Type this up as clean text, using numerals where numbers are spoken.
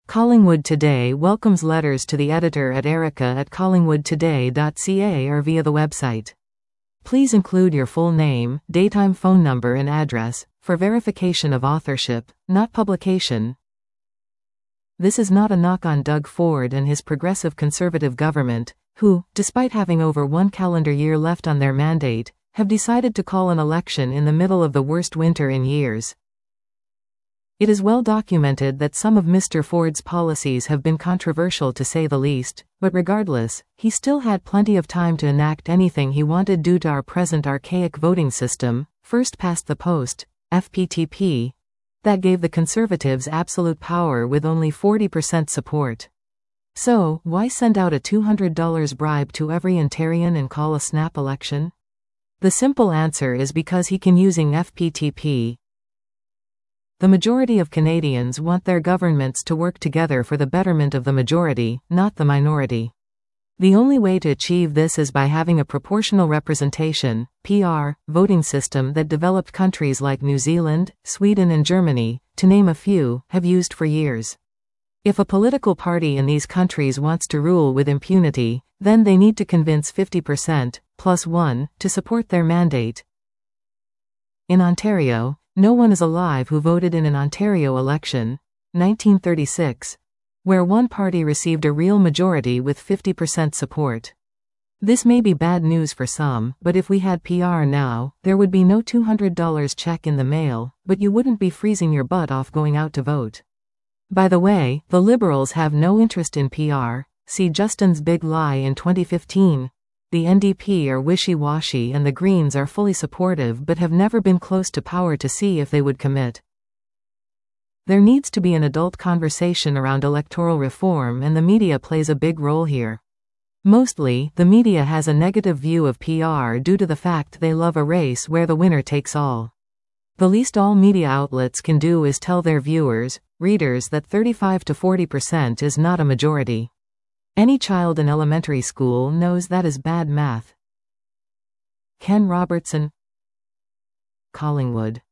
Collingwood Today welcomes letters to the editor at erica@collingwoodtoday.ca or via the website. Please include your full name, daytime phone number and address, for verification of authorship, not publication. This is not a knock on Doug Ford and his progressive conservative government, who, despite having over 1 calendar year left on their mandate, have decided to call an election in the middle of the worst winter in years. It is well documented that some of Mr. Ford's policies have been controversial to say the least, but regardless, he still had plenty of time to enact anything he wanted due to our present archaic voting system, first past the post, FPTP, that gave the Conservatives absolute power with only 40% support. So, why send out a $200 bribe to every Ontarian and call a snap election? The simple answer is because he can using FPTP. The majority of Canadians want their governments to work together for the betterment of the majority, not the minority. The only way to achieve this is by having a proportional representation, PR, voting system that developed countries like New Zealand, Sweden and Germany, to name a few, have used for years. If a political party in these countries wants to rule with impunity, then they need to convince 50%, plus 1, to support their mandate. In Ontario, no one is alive who voted in an Ontario election, 1936, where one party received a real majority with 50% support. This may be bad news for some, but if we had PR now, there would be no $200 check in the mail, but you wouldn't be freezing your butt off going out to vote. By the way, the Liberals have no interest in PR, see Justin's big lie in 2015. The NDP are wishy-washy and the Greens are fully supportive but have never been close to power to see if they would commit. There needs to be an adult conversation around electoral reform and the media plays a big role here. Mostly, the media has a negative view of PR due to the fact they love a race where the winner takes all. The least all media outlets can do is tell their viewers, readers that 35 to 40% is not a majority. Any child in elementary school knows that is bad math. Ken Robertson, Collingwood.